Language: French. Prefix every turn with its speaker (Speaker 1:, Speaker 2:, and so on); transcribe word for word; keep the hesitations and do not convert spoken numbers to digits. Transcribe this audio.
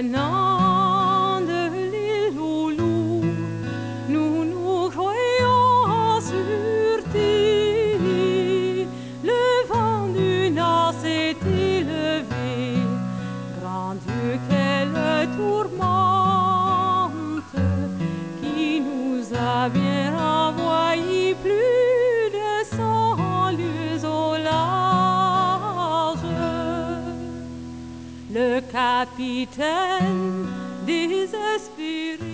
Speaker 1: venant de l'île aux loups, nous nous croyons en sûreté. Le vent du nord s'est élevé, grand Dieu, quelle tourmente qui nous a bien envoyé plus de cent lieues au large. Le capitaine désespéré